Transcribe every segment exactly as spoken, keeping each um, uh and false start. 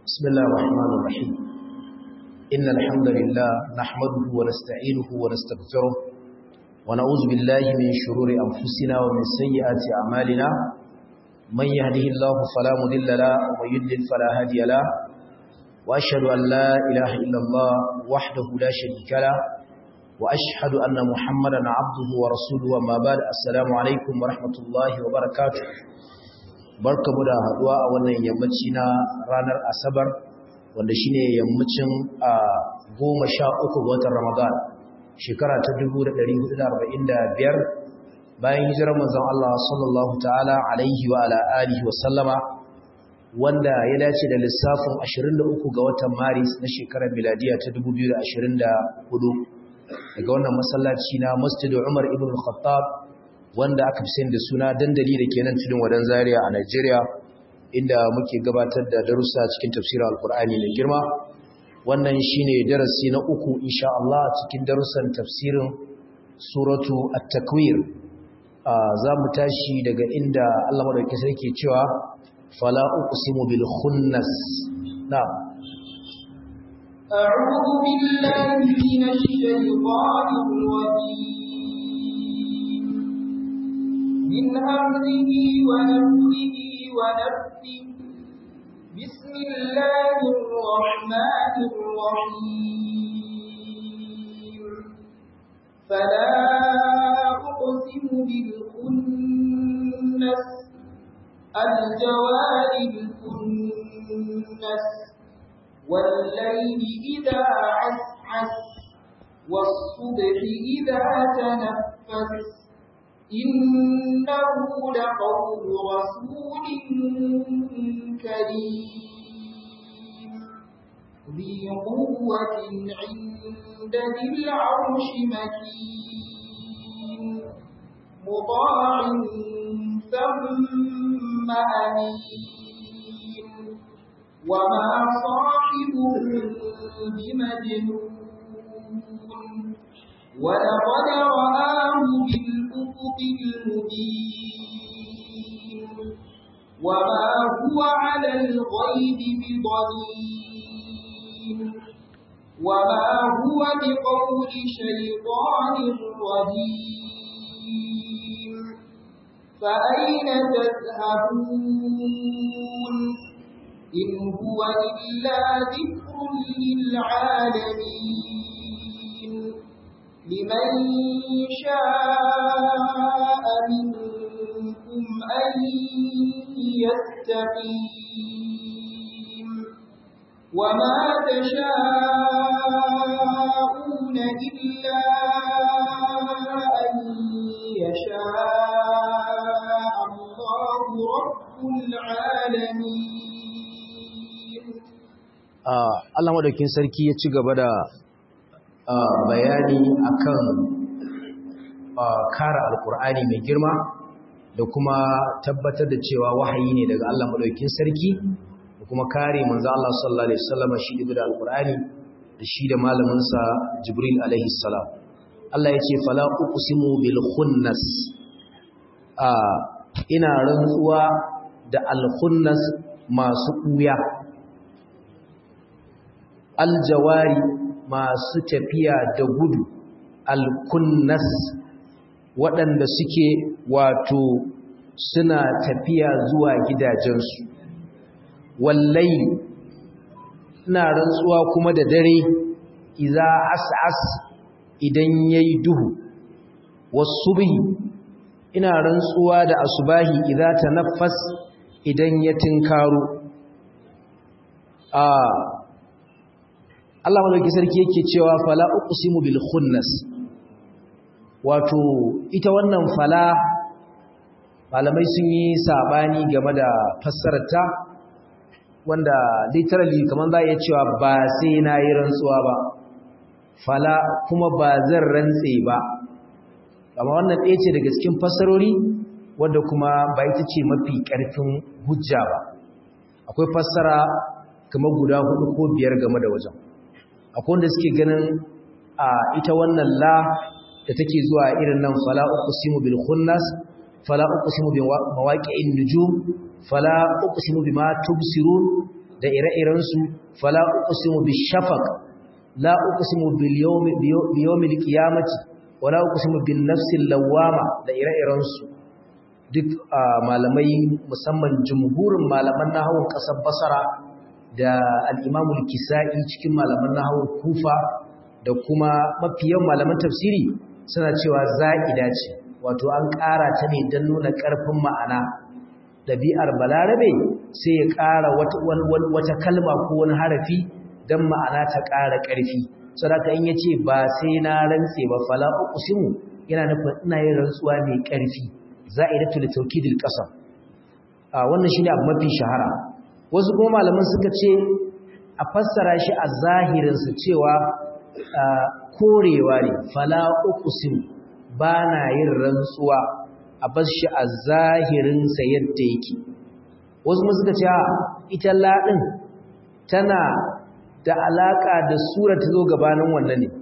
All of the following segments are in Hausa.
بسم الله الرحمن الرحيم إن الحمد لله نحمده ونستعينه ونستغفره ونعوذ بالله من شرور أنفسنا ومن سيئات أعمالنا من يهده الله فلا مضل له ومن يضلل فلا هادي له وأشهد أن لا إله إلا الله وحده لا شريك له وأشهد أن محمدا عبده ورسوله وما بعد السلام عليكم ورحمة الله وبركاته barkamu da haduwa a wannan yammaci na ranar asabar wanda shine yammacin a goma sha uku ga watan Ramadan shekara ta dubu da ɗari hudu da arba'in da biyar bayan hijirar manzon Allah sallallahu ta'ala alaihi wa ala alihi wa sallama wanda ya dace da lissafin ashirin da uku ga watan Maris na shekarar miladiya ta dubu biyu da ashirin da hudu daga wannan masallaci na Masjid Umar ibn al-Khattab wanda aka fi sani da suna dandali da ke nan tudun wadan Zaria a Najeriya inda muke gabatar da darussa cikin tafsirin Alkur'ani mai girma wannan shine darasi na uku insha Allah cikin darussan tafsirin suratu at-takwir za mu tashi daga inda Allah madaukakin sarki ke cewa fala uqsimu bil khunnas na'am a'udhu billahi minash shaitanir rajim من أمره ونفسه ونفسه بسم الله الرحمن الرحيم فلا أقسم بالخنس الجوار الكنس والليل إذا عسعس والصبح إذا تنفس إنه لقول رسول كريم ذي قوة عند ذي العرش مكين مطاع ثم أمين وما صاحبه بمجنون ولقد رآه بالأفق المبين وما هو على الغيب بضنين وما هو بقول شيطان رجيم فأين تذهبون إن هو إلا ذكر للعالمين لمن شاء منكم أن يستقيم وما تشاءون إلا أن يشاء الله رب العالمين آه الله مدوكين سركي ya ci gaba da bayani akan kare alkur'ani mai girma da kuma tabbatar da cewa wahayi ne daga Allah madaukakin sarki da kuma kare manzo Allah sallallahu alaihi wasallam shi da alkur'ani da shi da malamin sa Jibril alaihi salam Allah yace fala uqsimu bil khunnas a ina rantsuwa da al khunnas masu kuya al jawari masu tafiya da gudu alkunnas waɗanda suke wato suna tafiya zuwa gidajensu wallai ina rantsuwa kuma da dare iza as'as idan yayi duhu wasubhi ina rantsuwa da asubahi idza tanaffas idan ya tinkaro a Allah madauki sarki yake cewa fala uqsimu bil khunnas wato ita wannan fala malamai sun yi sabani game da fassararta wanda literally kaman za a iya cewa ba sai na yi rantsuwa ba fala kuma ba zan rantse ba amma wannan ɗaya ce daga cikin fassarori wanda kuma ba ita ce mafi ƙarfin hujja ba akwai fassara kamar guda hudu ko biyar game da wajen akwai wanda suke ganin a ita wannan la da take zuwa irin nan fala uqsimu bil khunnas fala uqsimu bi mawaqi'in nujum fala uqsimu bima tubsirun da ire-iren su fala uqsimu bishafaq la uqsimu bil yawmi bi yawmil qiyamati wala uqsimu bin nafsil lawwama da ire-iren su duk malamai musamman jumhurin malaman nahawun kasar Basra da al-Imam al-Kisa'i cikin malaman nahawun Kufa da kuma mafiyan malaman tafsiri suna cewa za'ida ce wato an ƙara ta ne don nuna ƙarfin ma'ana ɗabi'ar balarabe sai ya ƙara wata kalma ko wani harafi don ma'ana ta ƙara ƙarfi saboda in yace ba sai na rantse ba fala uqsimu yana nufin ina yin rantsuwa mai ƙarfi za'idatu li tawkidil qasam a wannan shine abu mafi shahara wasu kuma malaman suka ce a fassara shi a zahirin su cewa korewa ne fala uqsimu bana yin rantsuwa a bar shi a zahirin sa yadda yake wasu kuma suka ce ita la din tana da alaka da sura ta zo gabanin wannan ne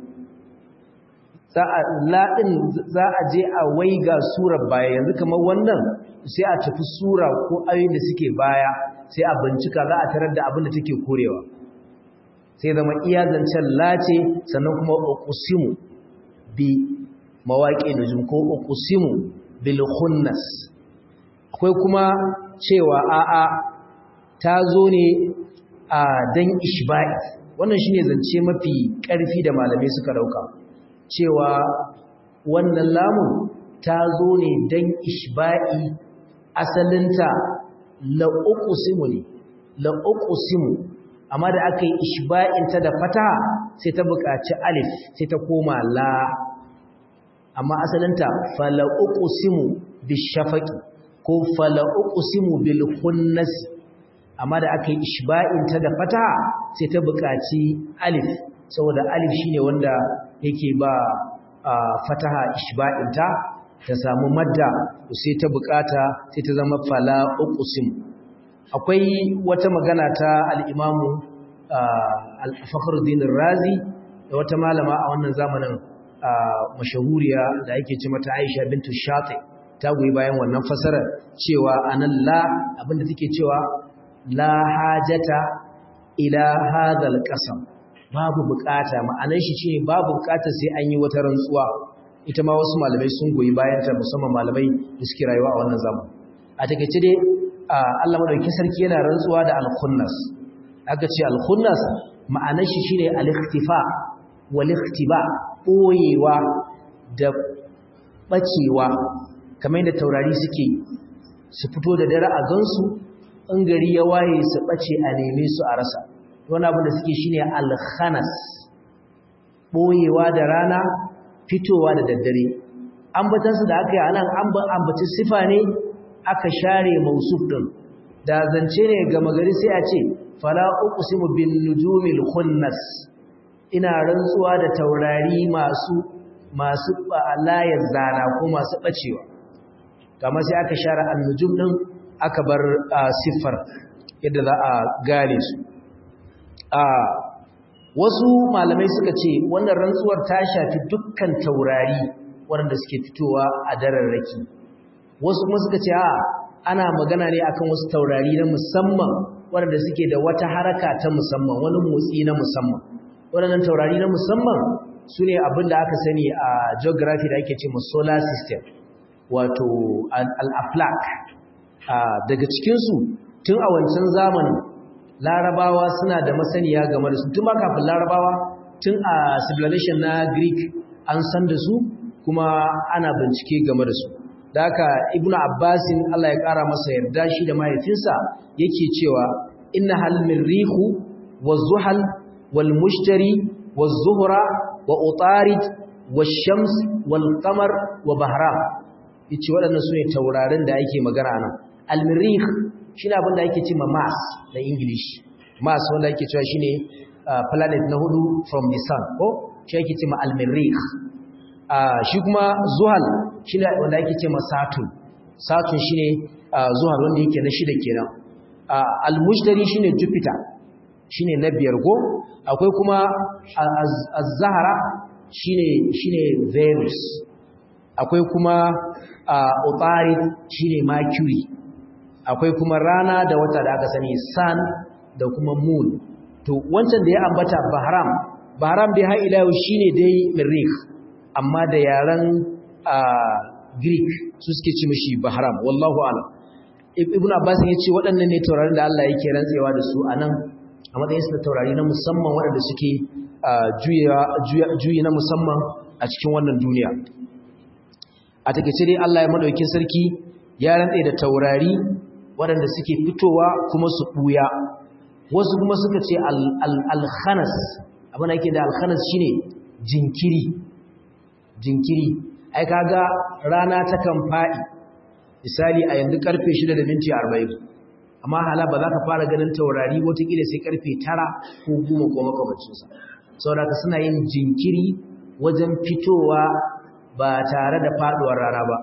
za a la din za a je a waiga surar baya yanzu kamar wannan sai a tafi sura ko ayoyin da suke baya sai a bincika za a tarar da abin da take korewa sai zama iya zancen lace sannan kuma uqsimu bi mawaqi nujum ko uqsimu bil khunnas akwai kuma cewa a'a ta zo ne a dan ishba'i wannan shine zance mafi ƙarfi da malamai suka dauka cewa wannan lamun ta zo ne dan ishba'i asalinta la uqsimu ne la uqsimu amma da aka yi ishba'inta da fata sai ta buƙaci alif sai ta koma la amma asalinta fala uqsimu bishafaqi ko fala uqsimu bil khunnas amma da aka yi ishba'inta da fata sai ta buƙaci alif saboda alif shine wanda yake ba fataha ishba'inta ta samu madda sai ta buƙata sai ta zama fala uqsimu akwai wata magana ta al'imamu al-Fakhruddin Razi da wata malama a wannan zamanin mashahuriya da yake ce mata Aisha bintu Shati ta goyi bayan wannan fasara cewa anan la abinda take cewa la hajata ila hadhal qasam babu bukata ma'anar shi shine babu bukata sai an yi wata rantsuwa ita ma wasu malamai sun goyi bayan ta musamman malamai da suke rayuwa a wannan zamanin a takeice dai Allah madaukakin sarki yana rantsuwa da al-khunnas aka ce al-khunnas ma'anar shi shine al-ikhtifa wal ikhtiba boyewa da bacewa kamar yadda taurari suke su fito da dare a gansu in gari ya waye su bace a neme su a rasa wannan abin da suke shine al-khanas boyewa da rana fitowa da daddare ambatansu da aka yi anan ambaci sifa ne aka share mausuf din da zance ne ga magari sai a ce fala uqsimu bin nujumil khunnas ina rantsuwa da taurari masu masu layar zana ko masu bacewa kamar sai aka share an-nujum din aka bar siffar yadda za a gane su a wasu malamai suka ce wannan rantsuwar ta shafi dukkan taurari waɗanda suke fitowa a dararraki wasu kuma suka ce a ana magana ne akan wasu taurari na musamman waɗanda suke da wata haraka ta musamman wani motsi na musamman waɗannan taurari na musamman su ne abin da aka sani a geography da ake ce ma solar system wato al-aflak daga cikinsu tun a wancan zamanin larabawa suna da masaniya game da su tun ma kafin larabawa tun a civilization na greek an san da su kuma ana bincike game da su da haka ibnu abbasin Allah ya kara masa yarda shi da mahaifinsa yake cewa inna hal min rihu wazuhal wal mushtari wazuhra wa utarid washams wal qamar wa bahram yace waɗannan sune taurarin da ake magana nan al mirih shine abin da ake cewa Mars da English Mars wanda ake cewa shine planet na hudu from the sun ko shi ake cewa al mirih shi kuma zuhal shi ne wanda ake ce ma saturn saturn shi ne zuhal wanda yake na shida kenan al-mushtari shi ne jupiter shi ne na biyar ko akwai kuma az-zahara shi ne venus akwai kuma utarid shi ne mercury akwai kuma rana da wata da aka sani sun da kuma moon. To wancan da ya ambata bahram, bahram dai har ila yau shine dai mirrikh, amma da yaran Greek su suke ci mishi bahram, wallahu a'lam. Ibn Abbas ya ce waɗannan ne taurarin da Allah yake rantsewa da su anan a matsayin su da taurari na musamman waɗanda suke juyi na musamman a cikin wannan duniya. A takeice dai Allah ya madaukakin sarki ya rantse da taurari waɗanda suke fitowa kuma su ɓuya. Wasu kuma suka ce al-khanas, abin da yake da al-khanas shine jinkiri jinkiri ai kaga rana ta kan faɗi misali a yanzu karfe shida da minti arba'in, amma hala ba za ka fara ganin taurari wataƙila sai karfe tara ko goma ko makamancinsa, saboda ka suna yin jinkiri wajen fitowa ba tare da faɗuwar rana ba.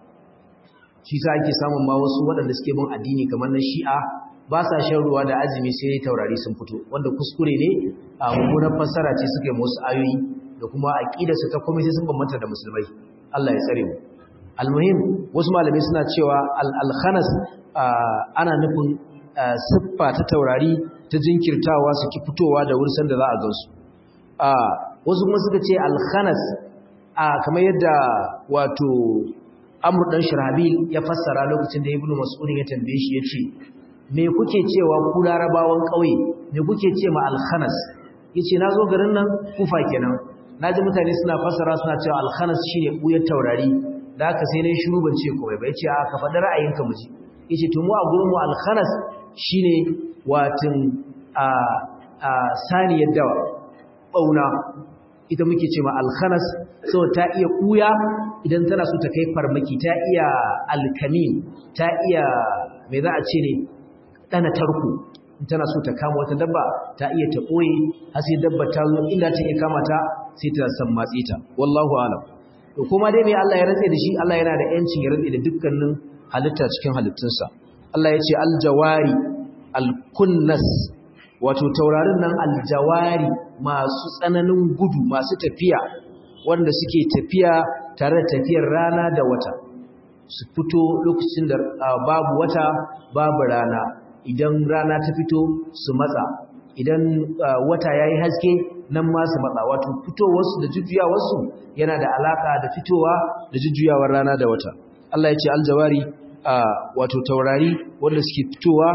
Shi sa ake samun ma wasu waɗanda suke bin addini kamar na shi'a ba sa shan ruwa da azumi sai taurari sun fito, wanda kuskure ne a mummunar fassara ce suka yi musu ayoyi da kuma aƙidarsu ta komai sai sun bambanta da musulmai. Allah ya tsare mu. Almuhim wasu malamai suna cewa al-khanas ana nufin siffa ta taurari ta jinkirtawa su ki fitowa da wurin sanda za a gansu. Wasu kuma suka ce al-khanas kamar yadda wato Amr dan Shirhabil ya fassara lokacin da Ibn Mas'ud ya tambaye shi yace me kuke cewa ku Larabawan kauye me kuke ce ma al-khanas? Yace nazo garin nan Kufa kenan naji mutane suna fassara suna cewa al-khanas shine buyar taurari, da haka sai nayi shiru ban ce komai ba. Yace a ka faɗi ra'ayinka mu ji. Yace to mu a gurin mu al-khanas shine watin a a saniyar dawa bauna, ita muke ce ma al-khanas saboda ta iya kuya idan tana so ta kai farmaki, ta iya alkamin, ta iya me za a ce ne dana tarko, tana so ta kama wata dabba ta iya ta koye har sai dabba ta zo inda ta iya kama ta sai ta san matsi ta, wallahu a'lam. To kuma dai me Allah ya rantsa da shi, Allah yana da yancin ya rantsa da dukkanin halitta cikin halittunsa. Allah ya ce aljawari alkunnas, wato taurarin nan aljawari masu tsananin gudu, masu tafiya wanda suke tafiya tare da tafiyar rana da wata, su fito lokacin da babu wata babu rana, idan rana ta fito su matsa, idan wata yayi haske nan ma su matsa. Wato fitowarsu da jujjuyawarsu yana da alaka da fitowa da jujjuyawar rana da wata. Allah ya ce aljawari wato taurari wanda suke fitowa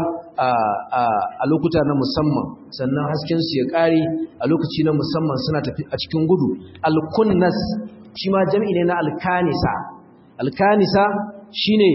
a lokuta na musamman, sannan haskensu ya ƙare a lokaci na musamman, suna tafi a cikin gudu. Alkunnas shi ma jam'i ne na alkanisa. Alkanisa shine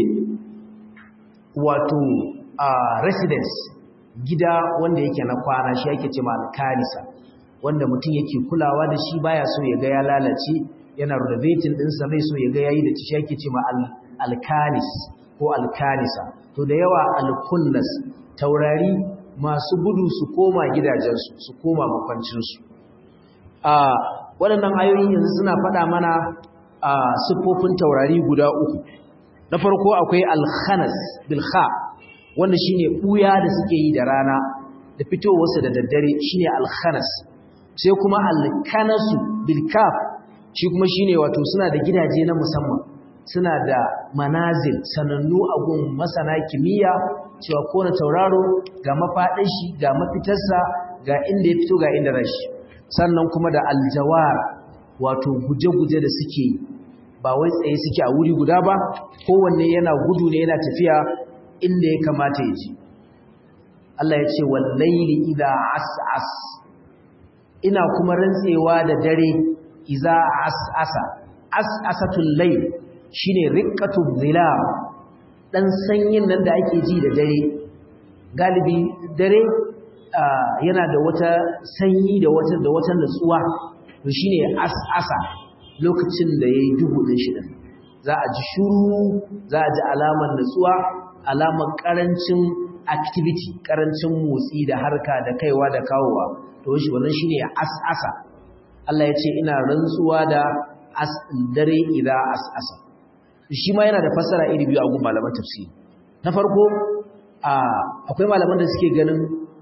wato residence, gida wanda yake na kwana, shi yake ce ma alkanisa, wanda mutum yake kulawa da shi baya so ya ga ya lalace, yana renovating ɗinsa bai so ya ga yayi da shi yake ce ma alkanis ko alkanisa. To da yawa alkunnas taurari masu gudu su koma gidajensu, su koma makwancinsu. a waɗannan ayoyi yanzu suna faɗa mana a siffofin taurari guda uku. Na farko akwai alkhanas bil kha, wanda shine buya da suke yi da rana da fitowarsa da daddare, shine alkhanas. Sai kuma alkanasu bil kaf, shi kuma shine wato suna da gidaje na musamman, suna da manazil sanannu a gun masana kimiyya cewa kowane tauraro ga mafaɗin shi, ga mafitarsa, ga inda ya fito, ga inda rashi. Sannan kuma da aljawar, wato guje-guje da suke ba wai tsaye suke a wuri guda ba, kowanne yana gudu ne, yana tafiya inda ya kamata ya ji. Allah ya ce wallaili idha as'as, ina kuma rantsewa da dare idza as'asa. As'asatul layl shine riqqatul zilal, dan sanyin nan da ake ji da dare. Galibi dare yana da wata sanyi da wata da wata nutsuwa, to shine as'asa, lokacin da yayi duhu din shi din za a ji shuru, za a ji alamar nutsuwa, alamar karancin activity, karancin motsi da harka da kaiwa da kawowa, to shi wannan shine as'asa. Allah ya ce ina rantsuwa da as dare idza as'asa. Shi ma yana da fassara iri biyu a gun malaman tafsiri. Na farko akwai malaman da suke ganin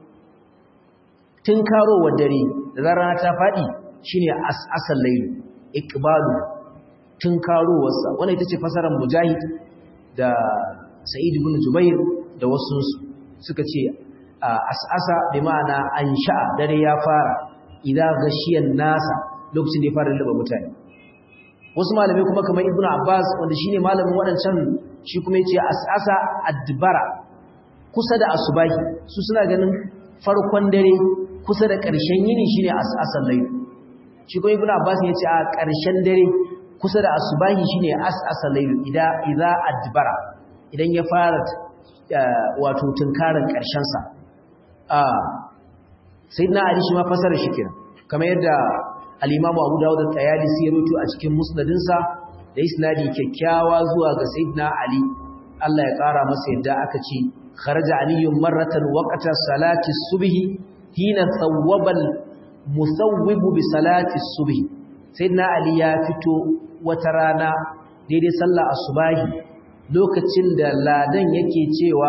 tunkarowar dare da rana ta fadi shine as'asal layl, iqbalu, tunkarowarsa. Wannan ita ce fassarar Mujahid da Sa'id ibn Jubair da wasu suka ce as'asa bi ma'ana ansha dare ya fara idan gashiyan nasa lokacin da ya fara lullaba mutane wasu malamai kuma kamar ibnu abbas wanda shine malamin wadancan shi kuma yace as'asa adbara kusa da asubahi su suna ganin farkon dare kusa da ƙarshen yini shine as'asal layl shi kuma ibnu abbas yace a ƙarshen dare kusa da asubahi shine as'asal layl idan idza adbara idan ya fara wato tunkarin ƙarshen sa a sayyidina ali shi ma fasara shi kenan kamar yadda al-imamu abu dawud at-tayalisi ya rubuto a cikin musnadinsa da isnadi kyakkyawa zuwa ga sayyidina ali Allah ya kara masa yadda aka ce kharaja aliyun marratan waqta salati subhi hina thawwaba al-musawwib bi salati subhi sayyidina ali ya fito wata rana daidai sallar asubahi lokacin da ladan yake cewa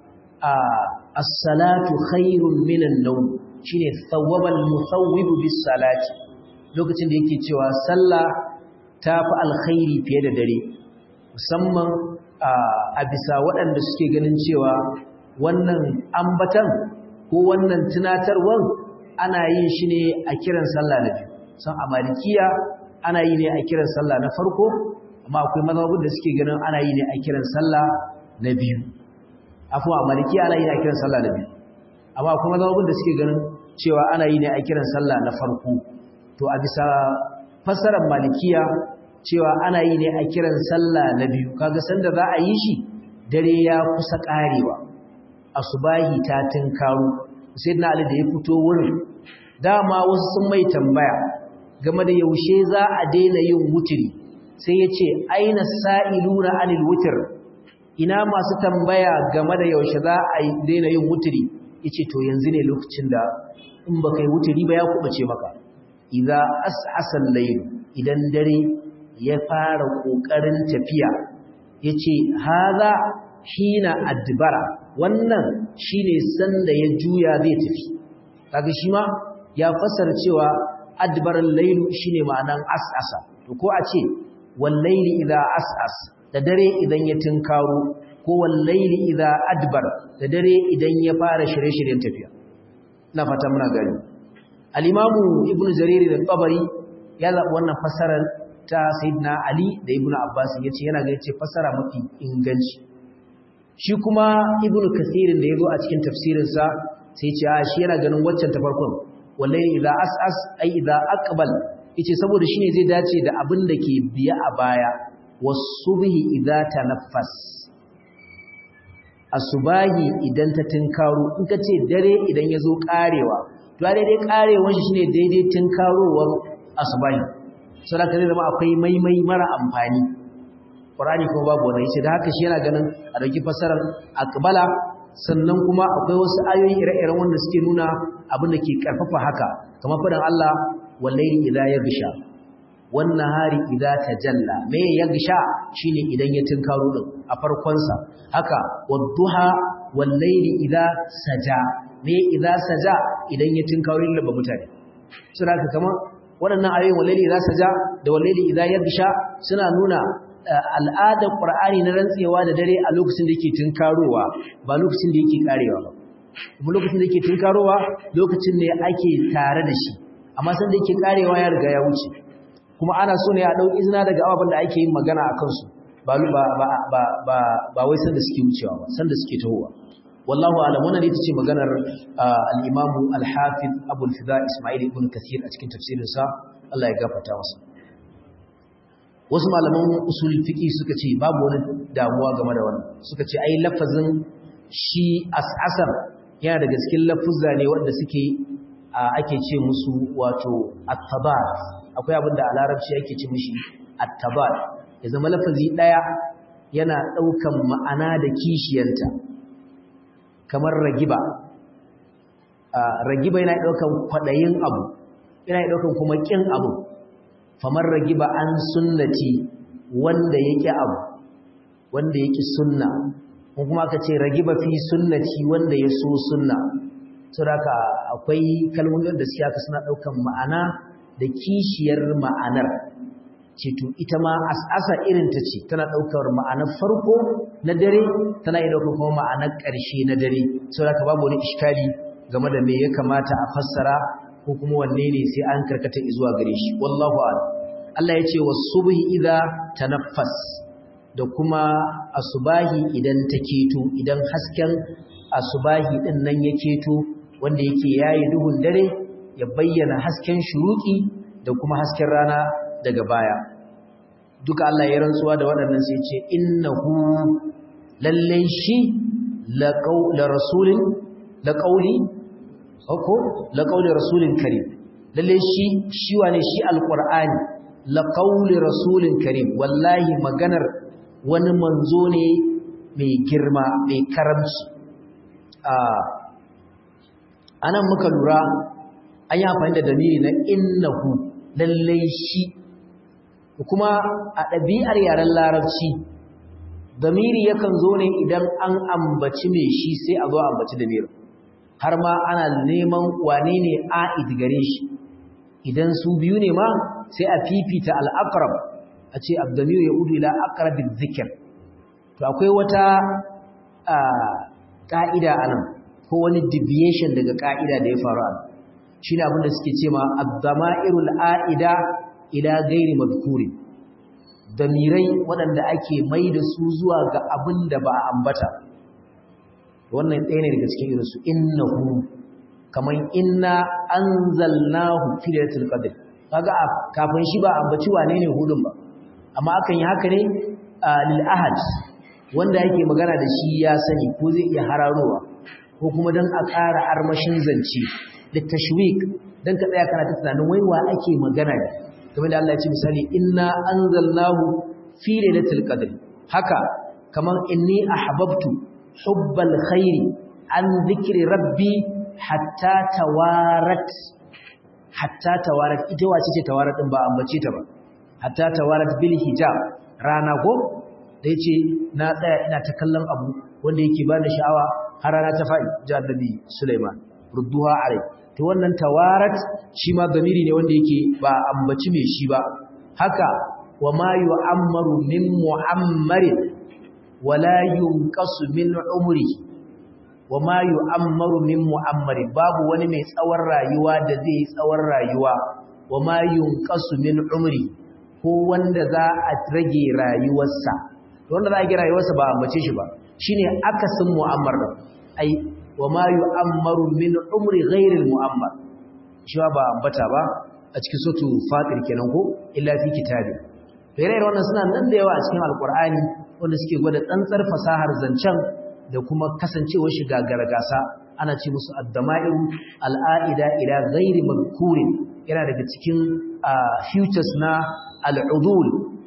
as-salatu khairun minan nawm shine thawwaba al-musawwib bis salati lokacin da yake cewa sallah tafi alkhairi fiye da dare musamman a bisa waɗanda suke ganin cewa wannan ambatan ko wannan tunatarwar ana yin shi ne a kiran sallah na biyu san a malikiya ana yi ne a kiran sallah na farko amma akwai mazhabin da suke ganin ana yi ne a kiran sallah na biyu afwa a malikiya ana yi ne a kiran sallah na biyu amma akwai mazhabin da suke ganin cewa ana yi ne a kiran sallah na farko to a bisa fassarar malikiya cewa ana yi ne a kiran sallah na biyu kaga sanda za a yi shi dare ya kusa karewa asubahi ta tinkaro sayyidina ali da ya fito wurin dama wasu sun mai tambaya game da yaushe za a daina yin wutiri sai ya ce aina sa'iluna anil wutr ina masu tambaya game da yaushe za a daina yin wutiri yace to yanzu ne lokacin da in baka yi wutiri ba ya kubace maka idza as'asa al-layl idan dare ya fara kokarin tafiya yace haza hina adbara wannan shine sanda ya juya zai tafi kaga shi ma ya fassara cewa adbara al-layl shine ma'anan as'asa to ko a ce wal layli idza as'as da dare idan ya tinkaro ko wal layli idza adbar da dare idan ya fara shirye-shiryen tafiya na fata muna gani al-imamu ibnu jarir al-tabari ya zabi wannan fassarar ta sayyidina ali da ibnu abbas yace yana ga yace fassara mafi inganci shi kuma ibnu kathir da yazo a cikin tafsirin sa sai yace a shi yana ganin waccan ta farkon wallahi idza as'as ai idza aqbal yace saboda shine zai dace da abin da ke biya a baya was-subhi idza tanaffas asubahi idan ta tinkaro in ka ce dare idan ya zo karewa to daidai karewar shi shine daidai tinkarowar asubahi sai ka zama akwai maimai mara amfani Qur'ani kuma babu wannan yace da haka shi yana ganin a dauki fasarar aqbala sannan kuma akwai wasu ayoyi ire-iren wanda suke nuna abin da ke karfafa haka kamar fadan Allah wallahi idza yaghsha wan nahari idza tajalla me yaghsha shine idan ya tinkaro din a farkon sa haka wadduha wal layli idza saja me idza saja idan ya tinkaro lilla mutane suna ka kamar waɗannan ayoyin wal layli idza saja da wal layli idza yaghsha suna nuna al'adar Qur'ani na rantsewa da dare a lokacin da yake tinkarowa ba lokacin da yake karewa ba kuma lokacin da yake tinkarowa lokacin ne ake tare da shi amma san da yake karewa ya riga ya wuce kuma ana so ne a dau izina daga ababen da ake yin magana a kansu ba ba ba ba ba wai san da suke wucewa ba san da suke tahowa wallahu a'lam wannan ita ce maganar al-Imam al-Hafiz Abu al-Fida Ismail ibn Kathir a cikin tafsirinsa Allah ya gafarta masa wasu malaman usul fiqi suka ce babu wani damuwa game da wannan suka ce ai lafazin shi as'asar yana daga cikin lafuzza ne wanda suke ake ce musu wato at-tabat akwai abin da a larabci ake ce mishi at-tabat ya zama lafazi daya yana daukan ma'ana da kishiyarta kamar ragiba ragiba yana daukan kwadayin abu yana daukan kuma kin abu famar ragiba an sunnati wanda yake abu wanda yake sunna ko kuma aka ce ragiba fi sunnati wanda ya so sunna saboda akwai kalmomin da suke aka suna daukan ma'ana da kishiyar ma'anar ce to ita ma as'asa irin ta ce tana daukar ma'anar farko na dare tana iya daukar kuma ma'anar ƙarshe na dare saboda ka babu wani iskali game da me ya kamata a fassara ko kuma wanne ne sai an karkata zuwa gare shi wallahu a'lam Allah ya ce was-subhi idza tanaffas da kuma asubahi idan ta keto idan hasken asubahi din nan ya keto wanda yake yayi duhun dare ya bayyana hasken shuruki da kuma hasken rana daga baya duka Allah ya rantsuwa da waɗannan sai ce innahu lalle shi la rasulin la qauli ko la qauli rasulin karim lalle shi shi wane shi alqur'ani la qauli rasulin karim wallahi maganar wani manzo ne mai girma mai karamci a anan muka lura an yi amfani da damiri na innahu lalle shi kuma a ɗabi'ar yaren larabci damiri yakan zo ne idan an ambaci mai shi sai a zo a ambaci damiri har ma ana neman wane ne a'id gare shi idan su biyu ne ma sai a fifita al'aqrab a ce abdamiru ya udu ila aqrabiz zikr to akwai wata ka'ida anan ko wani deviation daga ka'ida da ya faru a shine abin da suke cewa ad-dama'irul a'ida ila gairi mazkuri damirai waɗanda ake mai da su zuwa ga abin da ba a ambata wannan ɗaya ne daga cikin irinsu innahu kaman inna anzalnahu fi lailatul qadr kaga kafin shi ba ambaci wane ne hudun ba amma akan yi haka ne lil ahad wanda yake magana da shi ya sani ko zai iya hararowa ko kuma dan a ƙara armashin zance da tashwik dan ka tsaya kana tunanin wai wa ake magana ne kamar da Allah ya ce misali inna anzalnahu fi lailatul qadr haka kaman inni ahbabtu hubbal khairi an dhikri rabbi hatta tawarat hatta tawarat ita wace ce tawarat din ba ambace ta ba hatta tawarat bil hijab rana ko da yace na tsaya ina ta kallon abu wanda yake bani sha'awa har rana ta faɗi ji annabi Sulaiman rudduha alai to wannan tawarat shi ma zamiri ne wanda yake ba ambaci mai shi ba haka wa ma yu'ammaru min mu'ammarin wala yunqasu min umri wa ma yu'ammaru min mu'ammarin babu wani mai tsawon rayuwa da zai yi tsawon rayuwa wa ma yunqasu min umri ko wanda za a rage rayuwarsa to wanda za a rage rayuwarsa ba ambace shi ba shine akasin mu'ammar da ai wa ma yu'ammaru min umri ghairi al-mu'ammar shi ba ambata ba a cikin sura fatir kenan ko illa fi kitabi fere wannan suna nan da yawa a cikin alqur'ani wanda suke gwada tsantsar fasahar zancen da kuma kasancewar shi gagargasa ana ce musu ad-dama'iru al-a'ida ila ghairi madhkurin yana daga cikin futures na al-udul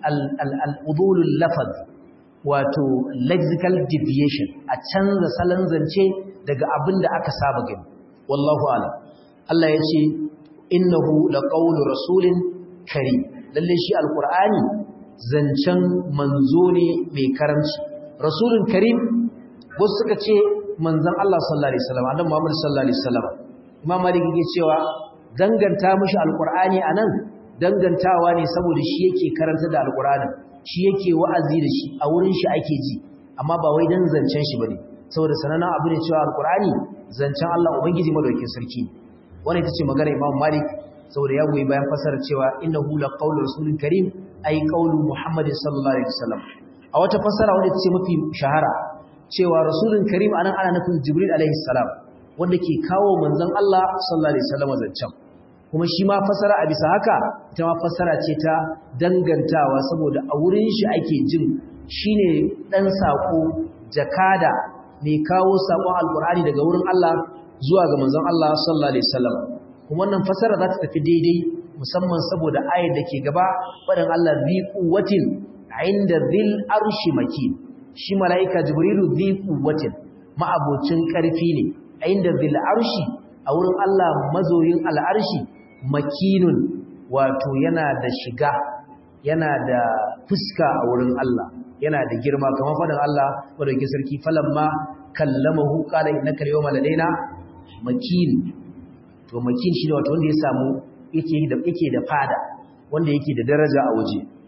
al-udul al-lafz wato lexical deviation a canza salon zance daga abin da aka saba gani wallahu a'lam Allah ya ce innahu laqawlu rasulin karim lalle shi alqur'ani zancen manzo ne mai karamci rasulun karim wasu suka ce manzon Allah sallallahu alaihi wasallam annabi Muhammad sallallahu alaihi wasallam Imam Malik yake cewa danganta mishi alqur'ani anan dangantawa ne saboda shi yake karanta da alqur'ani shi yake wa'azi da shi a wurin shi ake ji amma ba wai dan zancen shi bane saboda sanannen abu ne cewa alqur'ani zancen Allah ubangiji madaukakin sarki wannan ita ce magana Imam Malik saboda ya goyi bayan fasarar cewa innahu laqawlu rasulin karim ay qawlu Muhammad sallallahu alaihi wasallam a wata fasara wanda ita ce mafi shahara cewa rasulun karim anan ana nufin Jibril alaihi salam wanda ke kawo manzon Allah sallallahu alaihi wasallam zancen kuma shi ma fasara a bisa haka ita ma fasara ce ta dangantawa saboda a wurin shi ake jin shine dan sako jakada mai kawo sakon alqur'ani daga wurin Allah zuwa ga manzon Allah sallallahu alaihi wasallam kuma wannan fasara za ta tafi daidai musamman saboda ayar da ke gaba fadan Allah bi quwwatin inda dhil arshi makin shi malaika jibrilu bi quwwatin ma'abocin karfi ne inda dhil arshi a wurin Allah mazoyin al'arshi makinun wato yana da shiga yana da fuska a wurin Allah yana da girma kamar faɗin Allah madaukakin sarki falamma kallamahu qala innaka al-yawma ladaina makin to makin shi ne wato wanda ya samu yake da yake da fada wanda yake da daraja a waje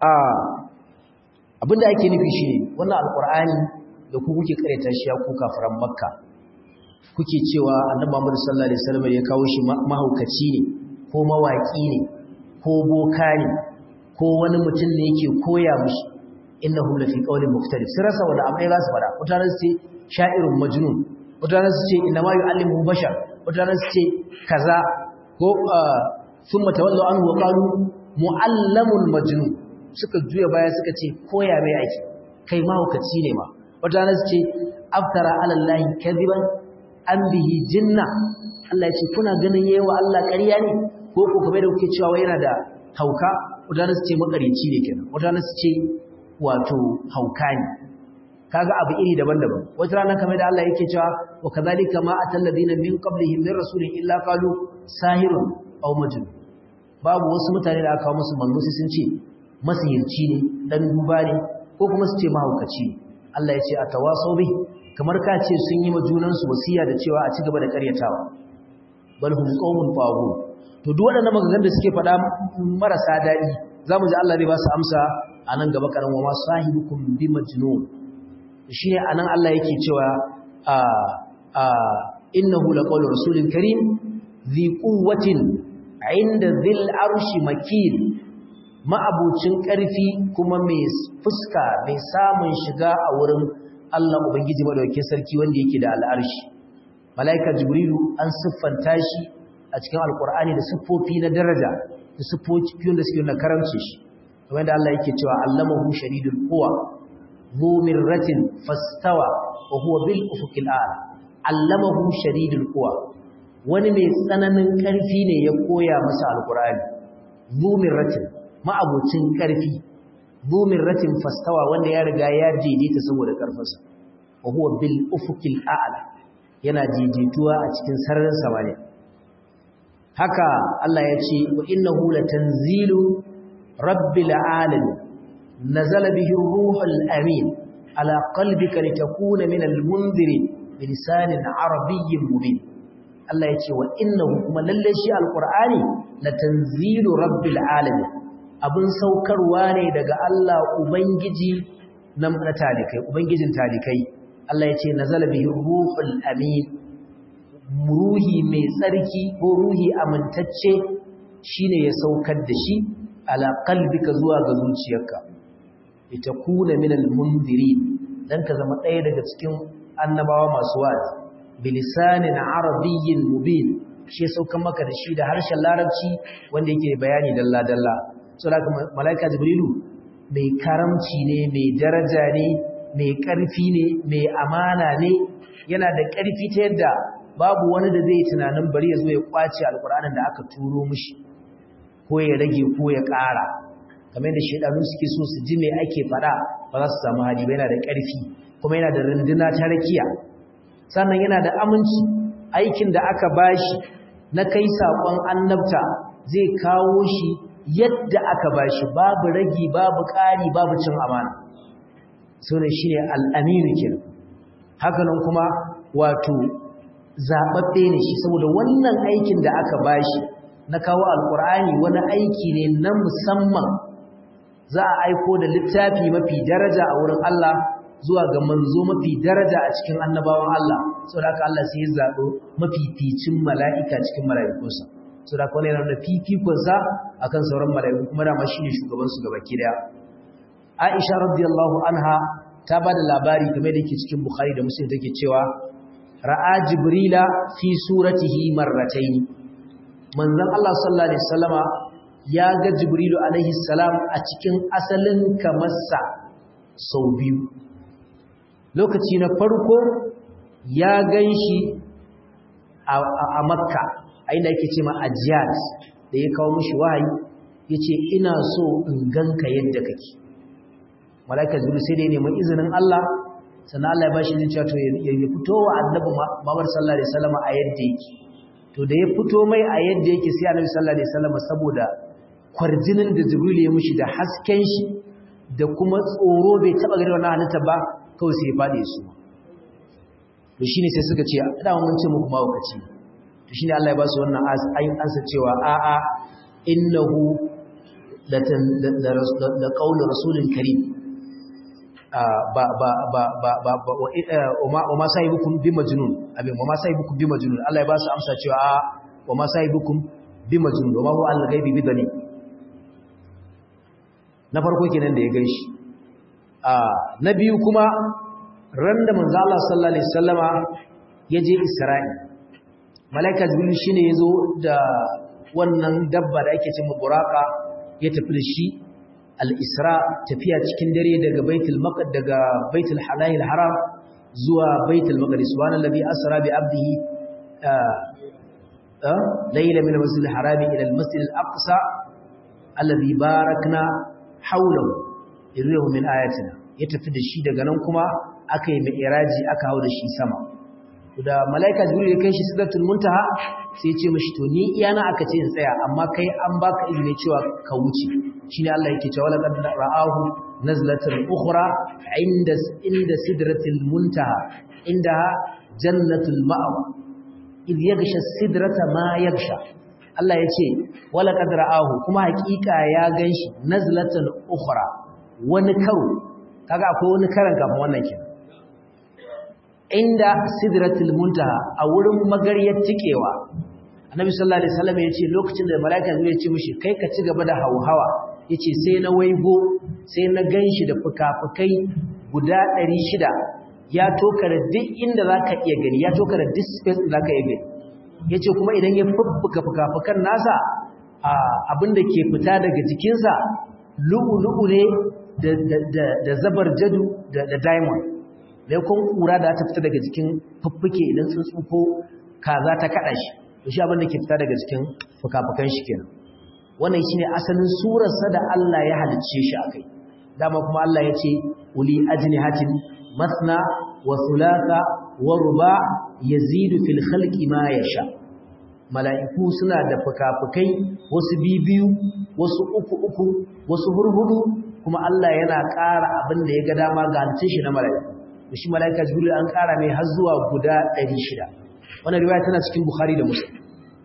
a abinda ake nufi shine wannan alqur'ani da ku kuke karanta shi ya ku kafiran makka kuke cewa annabi Muhammad sallallahu alaihi wasallam ya kawo shi mahaukaci ne ko mawaki ne ko boka ne ko wani mutum ne yake koya mushi innahum lafi qawlin mukhtalif sai rasa wanda amma za su fara mutanen su ce sha'irun majnun mutanen su ce inna ma yu'allimu bashar mutanen su ce kaza ko thumma tawallu anhu wa qalu mu'allamun majnun suka juya baya suka ce koya mai aiki kai mahaukaci ne ma mutanen su ce aftara ala allahi kadiban an bihi jinna Allah ya ce kuna ganin yayi wa Allah ƙarya ne ko ko kamar da kuke cewa yana da hauka mutanen su ce makarici ne kenan mutanen su ce wato hauka ne kaga abu iri daban-daban wata rana kamar da Allah yake cewa wa kadhalika ma atal ladina min qablihim min rasulin illa qalu sahirun aw majnun babu wasu mutane da aka kawo musu manzo sai sun ce masihirci ne dan duba ne ko kuma su ce mahaukaci ne Allah ya ce atawasau bi kamar ka ce sun yi majunan su wasiya da cewa a ci gaba da karyatawa bal hum qaumun faghun to duk waɗannan maganganun da suke faɗa marasa daɗi zamu ji Allah zai ba su amsa anan gaba karan wa masahibukum bi majnun shine anan Allah yake cewa a a innahu laqawlu rasulin karim dhi quwwatin inda dhil arshi makin ma'abucin ƙarfi kuma mai fuska mai samun shiga a wurin Allah ubangiji madaukakin sarki wanda yake da al'arshi malaika jibrilu an siffanta shi a cikin alqur'ani da siffofi na daraja da siffofi da suke na karamce shi kamar da Allah yake cewa allamahu shadidul quwa ذو مرة فاستوى وهو بالأفق الأعلى علمه شديد القوى wani mai tsananin ƙarfi ne ya koya masa alƙur'ani zu mirratin ma'abucin ƙarfi zu mirratin fastawa wanda ya riga ya daidaita saboda ƙarfinsa wa huwa bil ufuqil a'la yana daidaituwa a cikin sararin samaniya haka Allah ya ce wa innahu latanzilu rabbil alamin نزل به الروح الأمين على قلبك لتكون من المنذرين بلسان عربي مبين الله يقول وإنه كما للشيء القرآن لتنزيل رب العالمين أبن سوكر واني دقى الله أبنجي نم نتالكي أبنجي تالكي الله يقول نزل به الروح الأمين روحي ميساركي وروحي أمنتتشي شين يسوكر دشي على قلبك زواج زوجيك litakuna minal mundirin dan ka zama ɗaya daga cikin annabawa masu wa'azi bilisanin arabiyyin mubin shi saukan maka da shi da harshen larabci wanda yake bayani dalla dalla saboda malaika jibrilu mai karamci ne mai daraja ne mai ƙarfi ne mai amana ne yana da ƙarfi ta yadda babu wani da zai tunanin bari ya zo ya kwace alƙur'anin da aka turo mishi ko ya rage ko ya ƙara kamar yadda shedanu suke so su ji me ake fada ba za su samu hali ba yana da ƙarfi kuma yana da runduna ta rakiya sannan yana da aminci aikin da aka bashi na kai sakon annabta zai kawo shi yadda aka bashi babu ragi babu ƙari babu cin amana sunan shine al-amin kenan haka nan kuma wato zababbe ne shi saboda wannan aikin da aka bashi na kawo alqur'ani wani aiki ne na musamman za a aiko da littafi mafi daraja a wurin Allah zuwa ga manzo mafi daraja a cikin annabawan Allah saboda haka Allah sai ya zabo mafificin mala'ika cikin mala'ikunsa saboda haka wannan yana da fifikon sa akan sauran mala'iku kuma dama shine shugaban su gabaki daya Aisha radiyallahu anha ta bada labari game da yake cikin Bukhari da Muslim take cewa ra'a Jibrila fi suratihi marratayn manzon Allah sallallahu alaihi wasallama ya ga Jibrilu alaihi salam a cikin asalin kamarsa sau biyu lokaci na farko ya ganshi a, a, a Makka a inda yake ce ma Ajiyat da ya kawo mishi wahayi yace ina so in ganka yadda kake malaika Jibril sai dai neman izinin Allah sannan Allah ya bashi izinin cewa to ya fito wa annabi Muhammad sallallahu alaihi wasallam a yadda yake to da ya fito mai a yadda yake sai annabi sallallahu alaihi wasallam saboda kwarjinin da Jibril ya mishi da hasken shi da kuma tsoro bai taba gari wannan halitta ba kawai sai ya fadi su to shine sai suka ce da mun ce muku mawakaci to shine Allah ya ba su wannan ayin ansa cewa a a innahu da da qaulur rasulin karim ba ba ba ba ba wa ma sahibukum bi majnun abin wa ma sahibukum bi majnun Allah ya ba su amsa cewa wa ma sahibukum bi majnun wa ma huwa al-ghaibi bi dani na farko kenan da ya ganshi na biyu kuma ran da manzo Allah sallallahu alaihi wasallama ya je Isra'i malaika jibril shine yazo da wannan dabba da ake cewa buraka ya tafi da shi al-isra tafiya cikin dare daga baitul maqdis daga baitul halayil haram zuwa baitul maqdis subhanallazi asra bi abdihi layla min al-masjidil haram ila al-masjidil aqsa alladhi barakna hawlahu yurihu min ayatina ya tafi da shi daga nan kuma aka yi mi'raji aka hawo da shi sama da malaika jibril ya kai shi sidratul muntaha sai ya ce mishi to ni iyana aka ce in tsaya amma kai an baka izini cewa ka wuce shine Allah yake cewa laqad ra'ahu nazlatan ukhra inda inda sidratul muntaha indaha jannatul ma'wa id yaghsha sidrata ma yaghsha Allah yace walaqad ra'ahu kuma hakika ya ganshi nazlatan ukhra wani karo kaga akwai wani karan kafin wannan kenan inda sidratul muntaha a wurin magariyar tikewa annabi sallallahu alaihi wasallam yace lokacin da malaika zai ce mishi kai ka ci gaba da hauhawa yace sai na waigo sai na ganshi da fukafukai guda ɗari shida ya tokara duk inda zaka iya gani ya tokara duk space da zaka iya gani yace kuma idan ya fuffuka fukafukan nasa abinda ke fita daga jikinsa lu'u-lu'u ne da da da zabarjadu da da diamond da kun kura da ta fita daga jikin fuffuke idan tsuntsuko kaza ta kada shi to shi abin da ke fita daga jikin fukafukan shi kenan wannan shine asalin surar sa da Allah ya halicce shi akai dama kuma Allah yace uli ajnihatin masna wa thulatha wa ruba yazidu fil khalqi ma yasha mala'iku suna da fukafukai wasu bibiyu wasu uku uku wasu hurhudu kuma Allah yana ƙara abin da ya ga dama ga halittun shi na mala'iku shi mala'ika jibril an ƙara mai har zuwa guda ɗari shida wannan riwaya tana cikin bukhari da muslim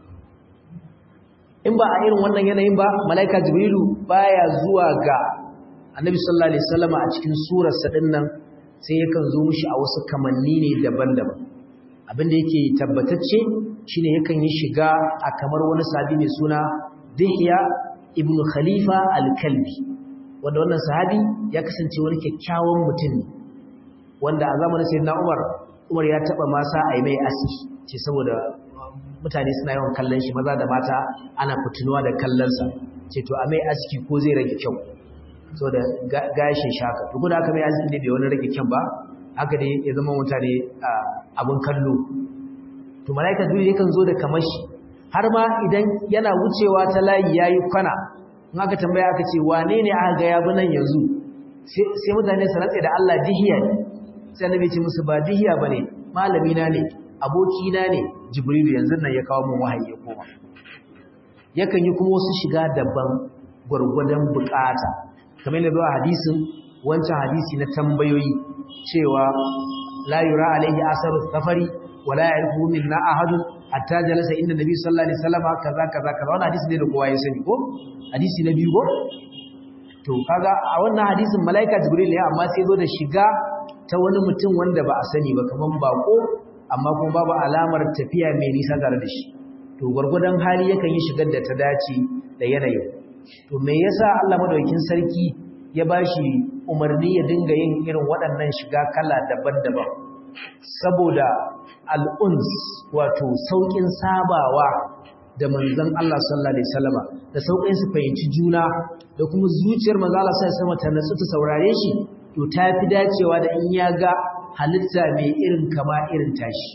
in ba a irin wannan yanayin ba mala'ika jibrilu baya zuwa ga annabi sallallahu alaihi wasallam a cikin surar sa dinnan sai yakan zo mishi a wasu kamanni ne daban-daban abinda yake tabbatacce shine yakan yi shiga a kamar wani sahabi mai suna Dihya ibn Khalifa al-Kalbi wanda wannan sahabi ya kasance wani kyakkyawan mutum ne wanda a zamanin sayyidina Umar Umar ya taba masa ai mai aski ce saboda mutane suna yawan kallon shi maza da mata ana fitinuwa da kallon sa ce to a mai aski ko zai rage kyau saboda gashin shaka to kuma aka mai aski ne bai wani rage kyan ba haka dai ya zama mutane abun kallo to malaika duk yakan zo da kamashi har ma idan yana wucewa ta layi yayi kwana in aka tambaya aka ce wane ne aka ga yabi nan yanzu sai mutane su ratse da Allah dihiya ne sai annabi ce musu ba dihiya bane malami na ne aboki na ne jibrilu yanzu nan ya kawo min wahayi ya koma yakan yi kuma wasu shiga daban gurgurdan bukata kamar da zuwa hadisin wancan hadisi na tambayoyi cewa la yura alaihi asaru safari wala ya'rifu minna ahadun hatta jalasa inda nabi sallallahu alaihi wasallam kaza kaza kaza wannan hadisi ne da kowa ya sani ko hadisi na biyu ko to kaga a wannan hadisin malaika jibril ne amma sai zo da shiga ta wani mutum wanda ba a sani ba kaman bako amma kuma babu alamar tafiya mai nisa tare da shi to gurgudan hali yakan yi shigar da ta dace da yanayin to me yasa Allah madaukakin sarki ya bashi umarni ya dinga yin irin waɗannan shiga kala daban-daban saboda al'uns wato saukin sabawa da manzon Allah sallallahu alaihi wasallama da saukin su fahimci juna da kuma zuciyar manzon Allah sallallahu alaihi wasallama ta natsu ta saurare shi to ta fi dacewa da in ya ga halitta mai irin kama irin tashi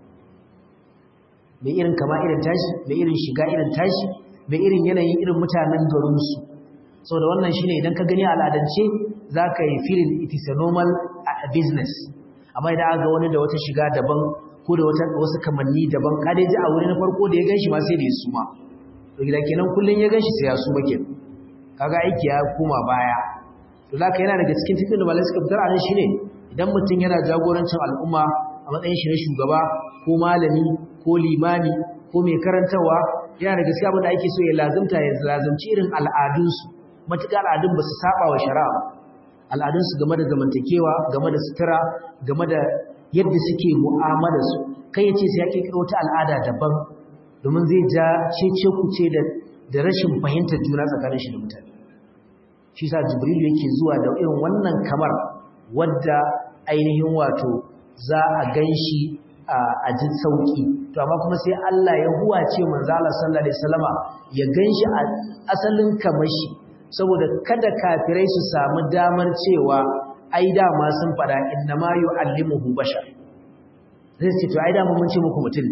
mai irin kama irin tashi mai irin shiga irin tashi mai irin yanayin irin mutanen garinsu saboda wannan shine idan ka gani al'adance zaka yi feeling it is a normal business amma idan aka ga wani da wata shiga daban ko da wata wasu kamanni daban ka dai ji a wuri na farko da ya ganshi ma sai da ya suma to gida kenan kullun ya ganshi sai ya suma kenan kaga aiki ya koma baya to zaka yana daga cikin fitin da malai suka fitar a nan shine idan mutum yana jagorancin al'umma a matsayin shi na shugaba ko malami ko limami ko mai karantawa yana da gaskiya abin da ake so ya lazimta ya lazimci irin al'adunsu matuƙar al'adun ba su saba wa shari'a al'adunsu game da zamantakewa game da sutura game da yadda suke mu'amala su kai yace sai ya kirkiro wata al'ada daban domin zai ja cece kuce da da rashin fahimtar juna tsakanin shi da mutane shi sa jibril yake zuwa da irin wannan kamar wadda ainihin wato za a ganshi a jin sauki to amma kuma sai Allah ya huwace manzo Allah sallallahu alaihi wasallama ya ganshi a asalin kamar shi saboda kada kafirai su samu damar cewa ai dama sun fada innama yu'allimuhu bashar zai ce to ai dama mun ce muku mutum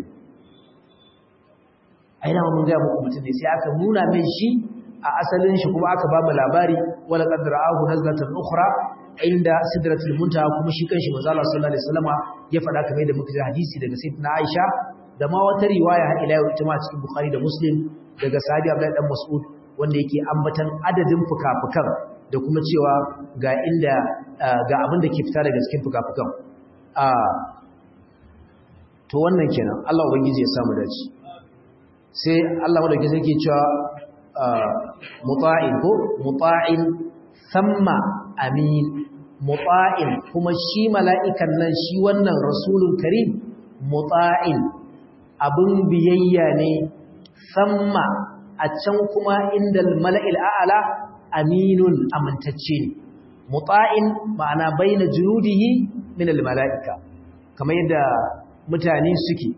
ai dama mun ga muku mutum ne sai aka nuna min shi a asalin shi kuma aka ba mu labari wala qad ra'ahu nazlatan ukhra inda sidratul muntaha kuma shi kanshi manzo Allah sallallahu alaihi wasallama ya fada kamar da muka ji hadisi daga sayyidina Aisha da ma wata riwaya har ila yau ita ma cikin Bukhari da Muslim daga sahabi Abdullah dan Mas'ud wanda yake ambatan adadin fukafukan da kuma cewa ga inda ga abin da ke fita daga cikin fukafukan a to wannan kenan Allah ubangiji ya samu dace sai Allah madauki sai ke cewa muta'in ko muta'in thumma amin muta'in kuma shi mala'ikan nan shi wannan rasulun karim muta'in abin biyayya ne thumma a can kuma indal mala'il a'ala aminun amintacce ne muta'in ma'ana baina junudihi min al mala'ika kamar yadda mutane suke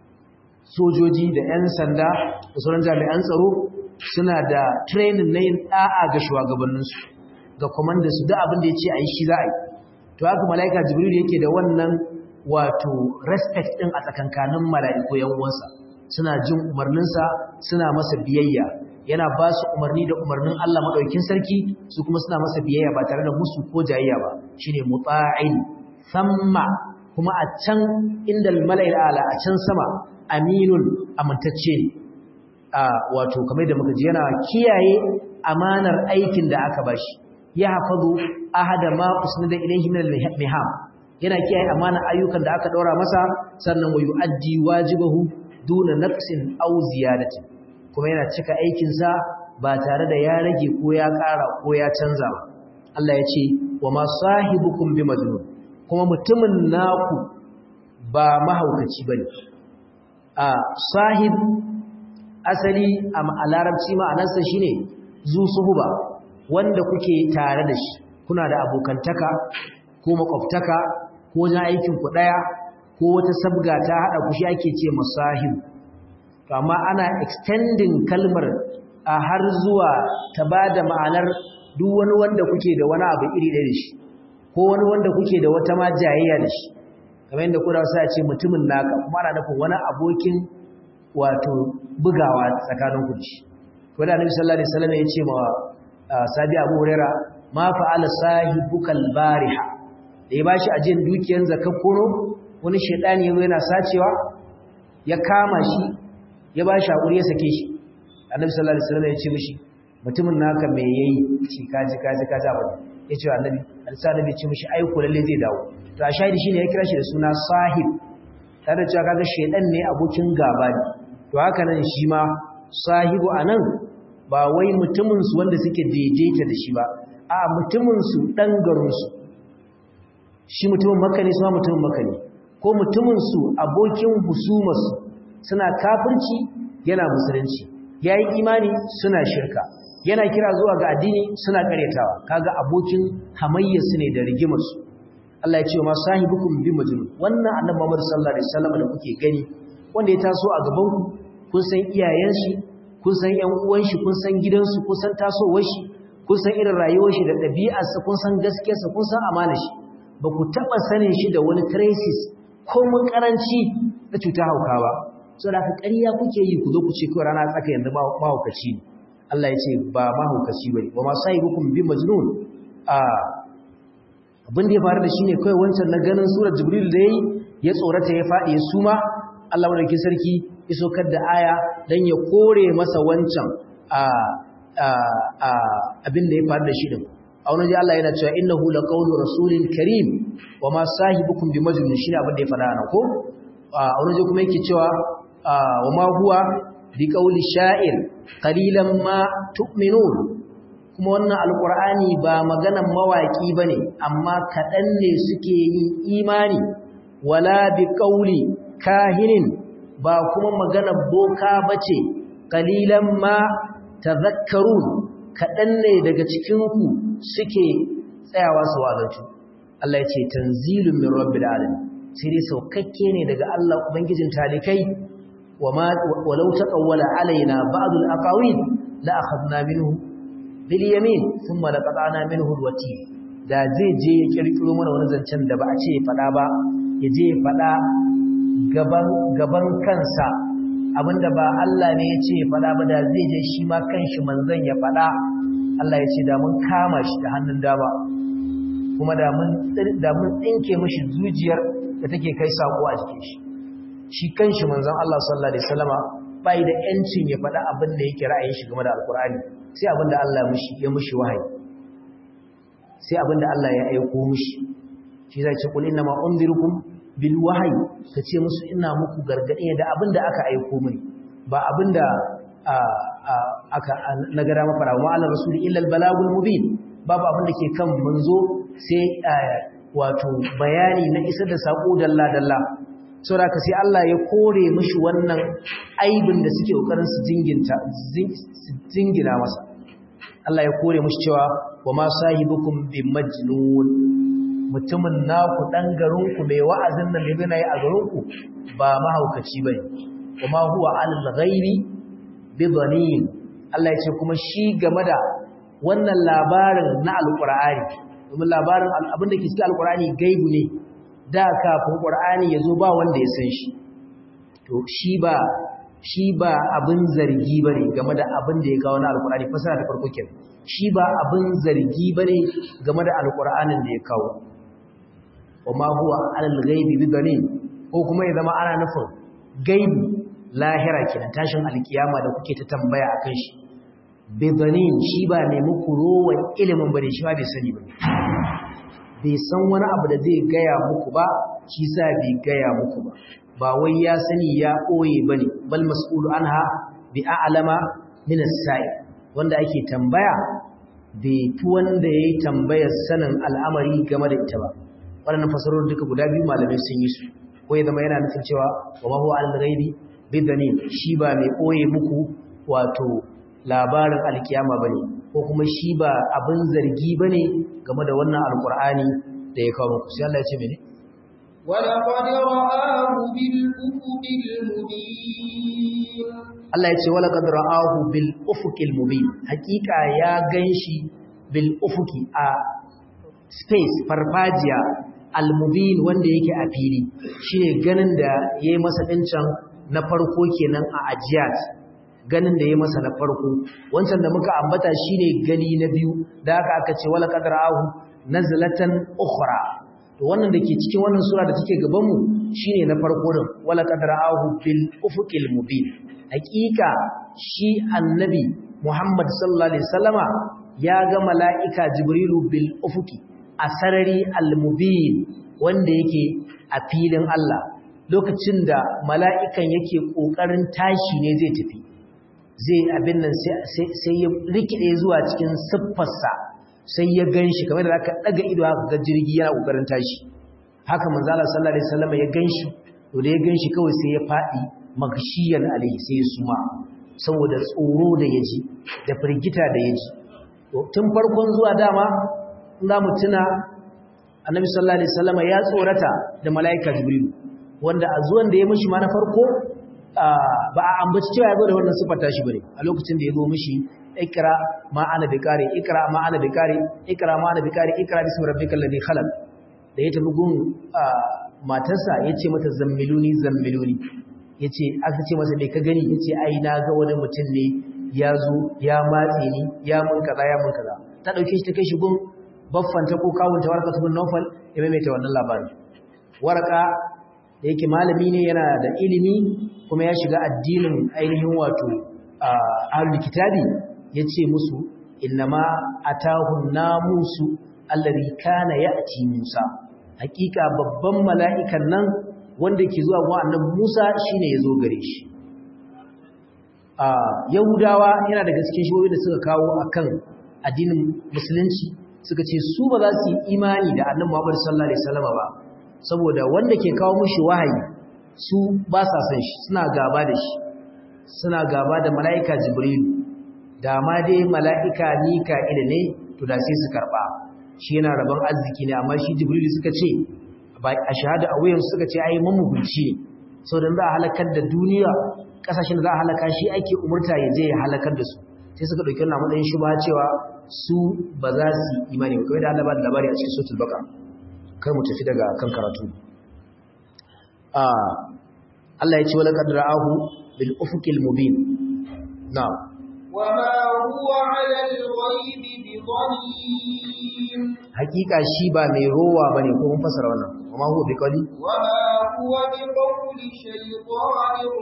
sojoji da 'yan sanda da sauran jami'an tsaro suna da training na yin da'a ga shugabanninsu ga kwamandansu da abin da ya ce a yi shi za a yi to haka mala'ika jibril yake da wannan wato respect ɗin a tsakankanin mala'iku yan uwansa suna jin umarninsa suna masa biyayya yana ba su umarni da umarnin Allah madaukakin sarki su kuma suna masa biyayya ba tare da musu ko jayayya ba shine muta'in samma kuma a can indal mala'il ala a can sama aminun amintacce ne a wato kamar da muka ji yana kiyaye amanar aikin da aka bashi ya hafazu ahada ma usnida ilayhi min al-miham yana kiyaye amanar ayyukan da aka daura masa sannan wa yu'addi wajibahu duna naqsin aw ziyadatin kuma yana cika aikin sa ba tare da ya rage ko ya ƙara ko ya canza ba Allah ya ce wa ma sahibukum bi majnun kuma mutumin naku ba mahaukaci bane a sahib asali a larabci ma'anarsa shine zu suhuba wanda kuke tare da shi kuna da abokantaka ko makwabtaka ko na aikin ku daya ko wata sabga ta hada ku shi ake ce masahib to amma ana extending kalmar a har zuwa ta bada ma'anar duk wani wanda kuke da wani abu iri ɗaya da shi ko wani wanda kuke da wata ma jayayya da shi kamar yadda kuna sa ce mutumin naka kuma ana nufin wani abokin wato bugawa tsakanin ku shi ko da Annabi sallallahu alaihi wasallam ya ce ma Sabi Abu Huraira ma fa'ala sahibukal bariha da ya bashi ajin dukiyar zakar kono wani shedani yazo yana sacewa ya kama shi ya bashi hakuri ya sake shi Annabi sallallahu alaihi wasallam ya ce mishi mutumin naka me yayi ci kaji kaji kaji abu ya ce Annabi Annabi ya ce mishi ai ko lalle zai dawo to a shahidi shine ya kira shi da suna sahib tare da cewa kaga shedan ne abokin gaba ne to haka nan shi ma sahibu anan ba wai mutumin su wanda suke daidaita da shi ba a mutumin su dan garin su shi mutumin Makka ne su ma mutumin Makka ne ko mutumin su abokin husumar su suna kafirci yana musulunci yayi imani suna shirka yana kira zuwa ga addini suna karyatawa kaga abokin hamayyar su ne da rigimar su Allah ya ce ma sahibukum bi majnun wannan annabi Muhammad sallallahu alaihi wasallam da kuke gani wanda ya taso a gaban ku kun san iyayen shi kun san ƴan uwan shi kun san gidansu kun san tasowar shi kun san irin rayuwar shi da ɗabi'ar sa kun san gaskiyar sa kun san amanar shi ba ku taba sanin shi da wani traces ko mun karanci da cuta hauka ba saboda haka ƙarya kuke yi ku zo ku ce ko rana tsaka yanzu ba mahaukaci Allah ya ce ba mahaukaci bane wa ma sahibukum bi majnun a abin da ya faru da shi ne kawai wancan na ganin surar jibril da ya yi ya tsorata ya faɗi ya suma Allah wadda sarki ya sokar da aya don ya kore masa wancan abin da ya faru da shi ɗin a wani ji Allah yana cewa innahu laqawlu rasulin karim wa ma sahibukum bi majnun shine abin da ya faɗa nan ko a wani ji kuma yake cewa wa ma huwa bi qawli sha'ir qalilan ma tu'minun kuma wannan alqur'ani ba maganan mawaki bane amma kadan ne suke yin imani wala bi qauli kahinin ba kuma maganar boka bace qalilan ma tadhakkarun kadan ne daga cikin ku suke tsayawa su wazantu Allah ya ce tanzilun min rabbil alamin sai dai saukakke ne daga Allah ubangijin talikai wama walau taqawwala alaina ba'd al-aqawil la akhadna minhu bil yamin thumma laqata'na minhu al-watin da zai je ya kirkiro mana wani zancen da ba a ce fada ba ya je ya fada gaban gaban kansa abinda ba Allah ne ya ce fada ba da zai je shi ma kanshi manzon ya fada Allah ya ce da mun kama shi da hannun dama kuma da mun da mun tsinke mishi zuciyar da take kai sako a cikin shi shi kanshi manzon Allah sallallahu alaihi wasallama bai da yancin ya faɗa abin da yake ra'ayin shi game da alkur'ani sai abin da Allah mishi ya mishi wahayi sai abin da Allah ya aika mishi shi zai ce kul inna ma unzirukum bil wahyi kace musu ina muku gargadi da abin da aka aika mini ba abin da aka nagara mafara wa ala rasul illa al balagul mubin babu abin da ke kan manzo sai wato bayani na isar da sako dalla dalla saboda ka sai Allah ya kore mishi wannan aibin da suke kokarin su jinginta jingina masa Allah ya kore mishi cewa wa ma sahibukum bi majnun mutumin naku dan garin ku mai wa'azin nan da yana yi a garin ku ba mahaukaci bane kuma huwa alal ghaibi bi dhanin Allah ya ce kuma shi game da wannan labarin na alqur'ani kuma labarin abin da ke cikin alqur'ani gaibu ne da kafin qur'ani yazo ba wanda ya san shi to shi ba shi ba abin zargi bane game da abin da ya kawo na alqur'ani fasara ta farko kenan shi ba abin zargi bane game da alqur'anin da ya kawo wama huwa alal ghaibi bidanin ko kuma ya zama ana nufin gaibi lahira kenan tashin alkiyama da kuke ta tambaya akan shi bidanin shi ba ne muku rowan ilimin bane shi ba bai sani bane bai san wani abu da zai gaya muku ba shi sa bai gaya muku ba ba wai ya sani ya koye bane bal mas'ulu anha bi a'lama min as-sa'i wanda ake tambaya bai tu wanda yayi tambayar sanin al'amari game da ita ba wannan fasarorin duka guda biyu malamai sun yi su ko ya zama yana nufin cewa wa ma huwa al-ghaibi bidanin shi ba mai koye muku wato labarin alkiyama bane ko kuma shi ba abin zargi bane game da wannan alqur'ani da ya kawo muku sai Allah ya ce mene walaqad ra'ahu bil ufuqil mubin Allah ya ce walaqad ra'ahu bil ufuqil mubin hakika ya ganshi bil ufuqi a space farfajiya al mubin wanda yake a fili shine ganin da yayi masa dincan na farko kenan a ajiyat ganin da ya masa na farko wancan da muka ambata shine gani na biyu da haka aka ce wala qadra'ahu nazlatan ukhra to wannan dake cikin wannan sura da take gaban mu shine na farko din wala qadra'ahu bil ufuqil mubin hakika shi annabi Muhammad sallallahu alaihi wasallama ya ga mala'ika jibrilu bil ufuqi a sarari al mubin wanda yake a filin Allah lokacin da mala'ikan yake kokarin tashi ne zai tafi zai abin nan sai ya rikide zuwa cikin siffarsa sai ya ganshi kamar da aka daga ido haka ga jirgi yana kokarin tashi haka manzo Allah sallallahu alaihi wasallam ya ganshi to da ya ganshi kawai sai ya fadi magshiyan alai sai ya suma saboda tsoro da yaji da firgita da yaji to tun farkon zuwa dama za mu tuna annabi sallallahu alaihi wasallam ya tsorata da malaika jibril wanda a zuwan da ya mishi ma na farko ba a ambaci cewa ya zo da wannan siffar tashi bane a lokacin da ya zo mishi ikra ma ana bikari ikra ma ana bikari ikra ma ana bikari ikra bismi rabbikal ladhi khalaq da ya tafi gun matarsa yace mata zammiluni zammiluni yace aka ce masa me ka gani yace ai na ga wani mutum ne ya zo ya matse ni ya mun kaza ya mun kaza ta dauke shi ta kai shi gun baffanta ko kawunta warqatu bin nawfal ya maimaita wannan labarin warqa da yake malami ne yana da ilimi kuma ya shiga addinin ainihin wato ahlul kitabi yace musu innama atahu namusu alladhi kana ya'ti Musa hakika babban mala'ikan nan wanda ke zuwa ga annabi Musa shine yazo gare shi a yahudawa yana daga cikin shiwoyi da suka kawo akan addinin musulunci suka ce su ba za su yi imani da annabi Muhammad sallallahu alaihi wasallam ba saboda wanda ke kawo mushi wahayi su ba sa san shi suna gaba da shi suna gaba da mala'ika Jibril da ma dai mala'ika Mika'il ne to da sai su karba shi yana rabon arziki ne amma shi Jibril suka ce ba a shahada a wayan suka ce ai mamugunci ne saboda za a halakar da duniya kasashen da za a halaka shi ake umurta ya je ya halakar da su sai suka dauki wannan matsayin shubha cewa su ba za su imani ba kawai da Allah ba da labari a cikin suratul baqara kar mu tafi daga kan karatu ah Allah ya ce wala qad ra'ahu bil ufuqil mubin na'am wama huwa 'ala al-ghaibi bidhanin hakika shi ba mai rowa bane ko mun fasara wannan wama huwa biqali wama huwa biqawli shaytanir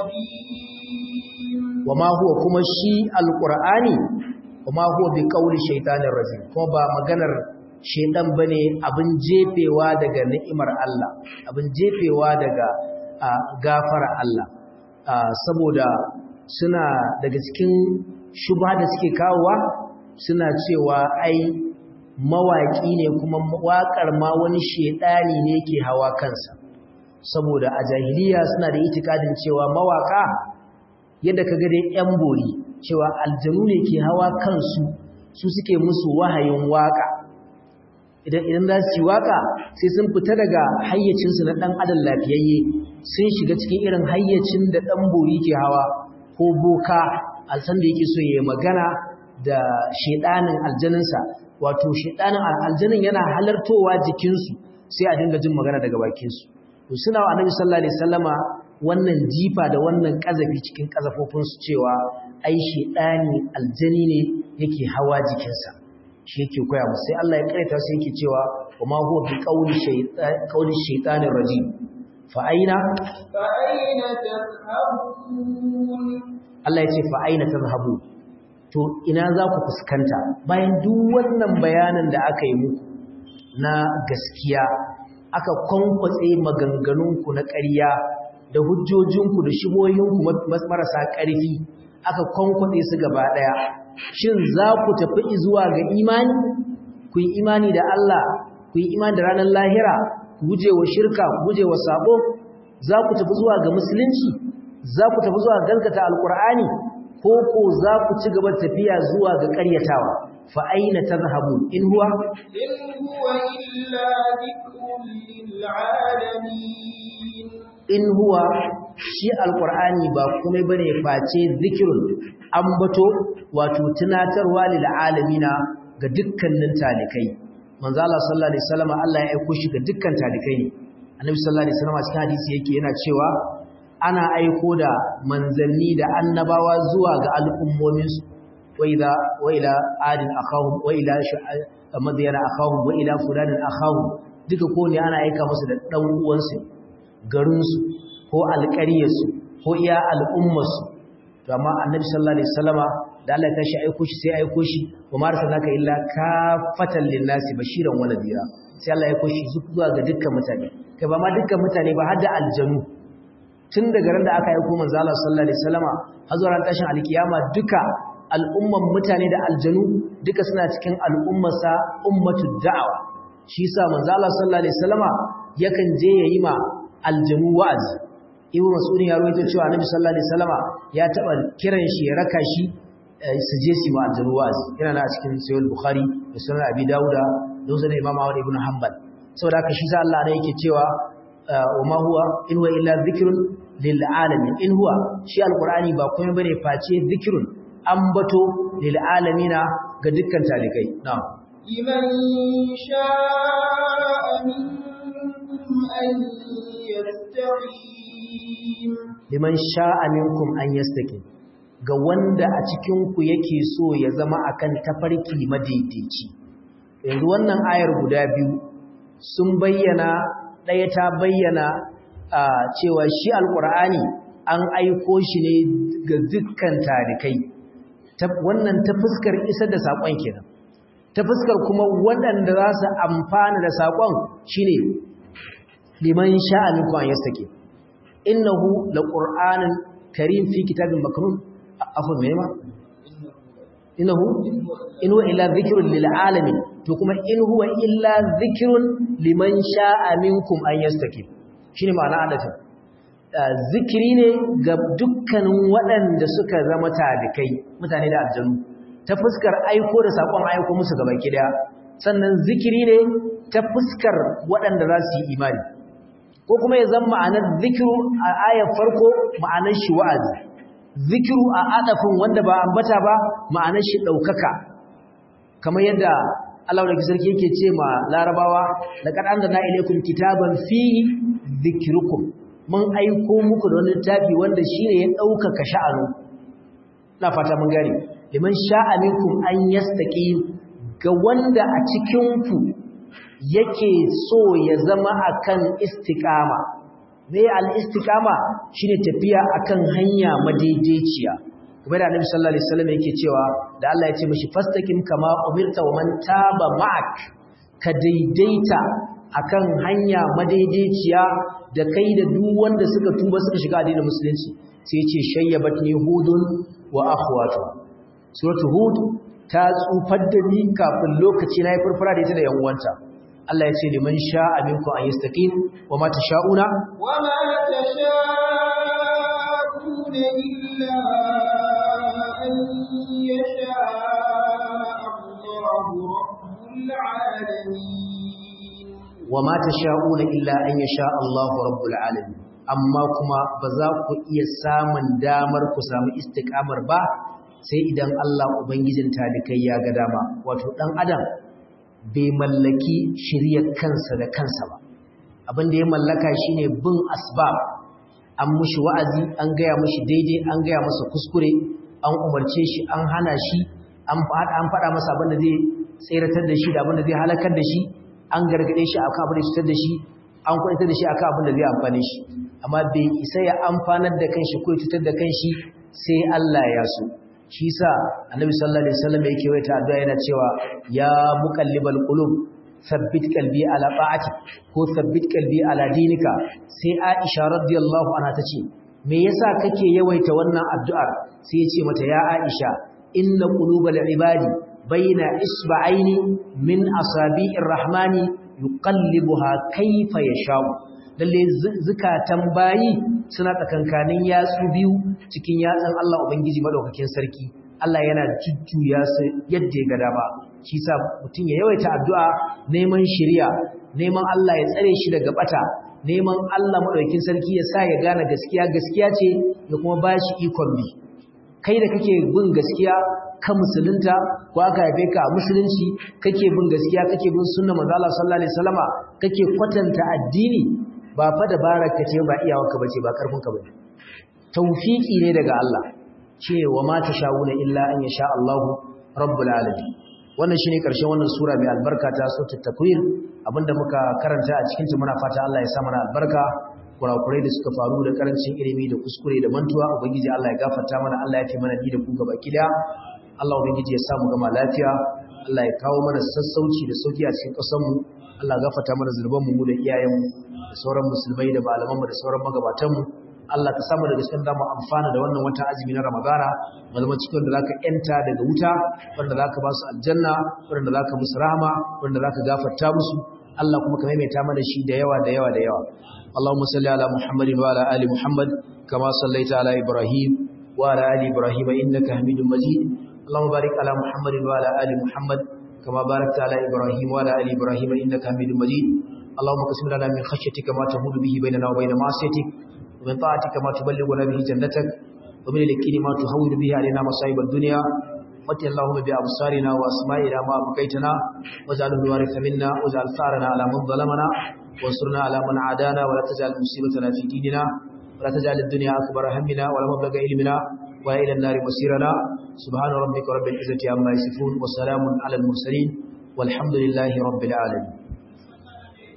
rajim wama huwa kuma shi alqur'ani wama huwa biqawli shaytanir rajim ko ba maganar shedan bane abin jefewa daga ni'imar Allah abin jefewa daga gafara Allah saboda suna daga cikin shubha da suke kawowa suna cewa ai mawaki ne kuma waƙar ma wani shedani ne ke hawa kansa saboda a jahiliya suna da itikadin cewa mawaka yadda kaga dai yan bori cewa aljanu ne ke hawa kansu su suke musu wahayin waka idan idan za su yi waka sai sun fita daga hayyacinsu na dan adam lafiyayye sun shiga cikin irin hayyacin da dan bori ke hawa ko boka alsan da yake so yayi magana da shedanin aljaninsa wato shedanin aljanin yana halartowa jikinsu sai a dinga jin magana daga bakinsu to suna wa annabi sallallahu alaihi wasallama wannan jifa da wannan kazafi cikin kazafofinsu cewa ai shedani aljani ne yake hawa jikinsa shi yake koya musu sai Allah ya karanta sai yake cewa wama huwa bi qawli shaytan qawli shaytanir rajim fa aina fa aina tadhhabun Allah ya ce fa aina tadhhabun to ina za ku fuskanta bayan duk wannan bayanin da aka yi muku na gaskiya aka kwankwatse maganganunku na ƙarya da hujjojinku da shibohinku marasa ƙarfi aka kwankwatse su gaba ɗaya shin za ku tafi zuwa ga imani ku yi imani da Allah ku yi imani da ranar lahira ku guje wa shirka ku guje wa sabo za ku tafi zuwa ga musulunci za ku tafi zuwa gaskata alkur'ani ko ko za ku ci gaba tafiya zuwa ga ƙaryatawa fa aina tadhhabun in huwa in huwa illa dhikrun lil alamin in huwa shi alqur'ani ba komai bane face zikrun ambato wato tunatarwa lil alamina ga dukkanin talikai manzo Allah sallallahu alaihi wasallam Allah ya aika shi ga dukkan talikai annabi sallallahu alaihi wasallam cikin hadisi yake yana cewa ana aiko da manzanni da annabawa zuwa ga al'ummominsu wa ila wa ila adin akhahum wa ila madyana akhahum wa ila fulanin akhahum duka ko ne ana aika musu da dan uwansu garinsu ko alƙaryarsu ko iya al'ummarsu to amma annabi sallallahu alaihi wasallama da Allah ya tashi aiko shi sai aiko shi wa ma arsalnaka illa kafatan lin-nasi bashiran wa nadhira sai Allah ya aiko shi zuwa ga dukkan mutane kai ba ma dukkan mutane ba har da aljanu tun daga ran da aka aiko manzo Allah sallallahu alaihi wasallama har zuwa ran tashin alkiyama duka al'umman mutane da aljanu duka suna cikin al'ummarsa ummatud da'wa shi yasa manzo Allah sallallahu alaihi wasallama yakan je yayi ma aljanu wa'azi ibnu mas'ud ya rawaito cewa annabi sallallahu alaihi wasallama ya taba kiran shi ya raka shi su je su ma aljanu wa'azi yana na cikin sahih al-bukhari da sunan abi dauda da sunan imam ahmad ibn hanbal saboda haka shi sa Allah ne yake cewa wama huwa in huwa illa dhikrun lil alamin in huwa shi alqur'ani ba komai bane face dhikrun ambato lil alamina ga dukkan talikai na'am liman sha'a minkum an yastaqim liman sha'a minkum an yastaqim ga wanda a cikin ku yake so ya zama akan tafarki madaidaici yanzu wannan ayar guda biyu sun bayyana ɗaya ta bayyana cewa shi alƙur'ani an aiko shi ne ga dukkan tarikai wannan ta fuskar isar da saƙon kenan ta fuskar kuma waɗanda za su amfana da saƙon shine liman sha'ani ko an yastake innahu laqur'anun karim fi kitabin makrun afwan me ma innahu in huwa illa dhikrun lil alamin to kuma in huwa illa dhikrun liman sha'a minkum an yastaqim shine ma'ana adafin zikiri ne ga dukkanin waɗanda suka zama talikai mutane da aljanu ta fuskar aiko da sakon aiko musu gabaki daya sannan zikiri ne ta fuskar waɗanda za su yi imani ko kuma ya zama ma'anar zikiru a ayar farko ma'anar shi wa'azi zikiru a adafin wanda ba ambata ba ma'anar shi ɗaukaka kamar yadda Allah da sarki yake ce ma larabawa laqad anzalna ilaykum kitaban fihi dhikrukum mun aiko muku da wani littafi wanda shine ya ɗaukaka sha'anu ina fata mun gane liman sha'a minkum an yastaqim ga wanda a cikin ku yake so ya zama akan istiqama me al-istiqama shine tafiya akan hanya madaidaiciya kuma da Annabi sallallahu alaihi wasallam yake cewa da Allah ya ce mishi fastaqim kama umirta wa man taba ma'ak ka daidaita akan hanya madaidaiciya da kai da duk wanda suka tuba suka shiga addinin musulunci sai ya ce shayyabatni hudun wa akhwatu suratul hud ta tsufar da ni kafin lokaci na yi furfura da ita da yan uwanta Allah ya ce liman sha'a minkum an yastaqim wa ma tasha'una wa ma tasha'una illa an yasha Allahu rabbul alamin wa ma tasha'una illa an yasha Allahu rabbul alamin amma kuma ba za ku iya samun damar ku samu istiqamar ba sai idan Allah ubangijin talikai ya ga dama wato dan adam bai mallaki shiriyar kansa da kansa ba abin da ya mallaka shine bin asbab an mushi wa'azi an gaya mushi daidai an gaya masa kuskure an umarce shi an hana shi an faɗa masa abin da zai tseratar da shi da abin da zai halakar da shi an gargade shi akan abin da zai cutar da shi an kwaitar da shi akan abin da zai amfane shi amma bai isa ya amfanar da kanshi ko ya cutar da kanshi sai Allah ya so shi sa annabi sallallahu alaihi wasallam yake waita addu'a yana cewa ya muqallibal qulub thabbit qalbi ala ta'ati ko thabbit qalbi ala dinika sai Aisha radiyallahu anha tace me yasa kake yawaita wannan addu'ar sai ya ce mata ya Aisha inna qulubal ibadi baina isba'aini min asabi'ir rahmani yuqallibuha kayfa yasha'u lalle zukatan bayi suna tsakankanin yatsu biyu cikin yatsan Allah Ubangiji madaukakin sarki Allah yana jujjuya su yadda ya ga dama shi sa mutum ya yawaita addu'a neman shiriya neman Allah ya tsare shi daga bata neman Allah madaukakin sarki ya sa ya gane gaskiya gaskiya ce ya kuma bashi ikon bi kai da kake bin gaskiya ka musulunta ko aka haife ka a musulunci kake bin gaskiya kake bin sunnar manzo Allah sallallahu alaihi wasallama kake kwatanta addini ba fa dabarar ka ce ba iyawarka bace ba karfin ka bane tawfiki ne daga Allah cewa ma tashawuna illa an yasha Allahu rabbul alamin wannan shine karshen wannan sura mai albarka ta suratul takwir abinda muka karanta a cikin ta muna fata Allah ya sa mana albarka kurakurai da suka faru da karancin ilimi da kuskure da mantuwa ubangiji Allah ya gafarta mana Allah ya fi mana ni da ku gaba kida Allah ubangiji ya sa mu gama lafiya Allah ya kawo mana sassauci da sauki a cikin ƙasar mu Allah gafarta mana zunuban mu da iyayen mu da sauran musulmai da malaman mu da sauran magabatan mu Allah ka samu daga cikin zamu amfana da wannan wata azumi na Ramadana mu zama cikin da zaka yanta daga wuta wanda zaka ba su aljanna wanda zaka musu rahama wanda zaka gafarta musu Allah kuma ka maimaita mana shi da yawa da yawa da yawa Allahumma salli ala Muhammad wa ala ali Muhammad kama sallaita ala Ibrahim wa ala ali Ibrahim innaka Hamidum Majid Allahumma barik ala Muhammad wa ala ali Muhammad kama barakta ala Ibrahim wa ala ali Ibrahim innaka Hamidum Majid Allahumma qsim lana min khashyatika ma tahulu bihi bainana wa bain ma'siyatik ومن طاعتك ما تبلغنا به جنتك ومن اليقين ما تهون به علينا مصائب الدنيا واتي اللهم بأبصارنا وأسمائنا ما بقيتنا واجعله الوارث منا واجعل ثارنا على من ظلمنا وانصرنا على من عادانا ولا تجعل مصيبتنا في ديننا ولا تجعل الدنيا أكبر همنا ولا مبلغ علمنا ولا إلى النار مصيرنا سبحان ربك رب العزة عما يصفون وسلام على المرسلين والحمد لله رب العالمين